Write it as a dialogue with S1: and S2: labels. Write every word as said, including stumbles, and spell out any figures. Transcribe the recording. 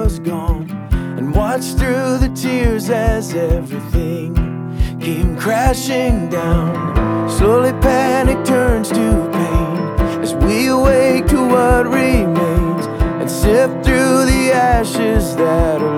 S1: was gone, and watched through the tears as everything came crashing down. Slowly panic turns to pain as we awake to what remains, and sift through the ashes that are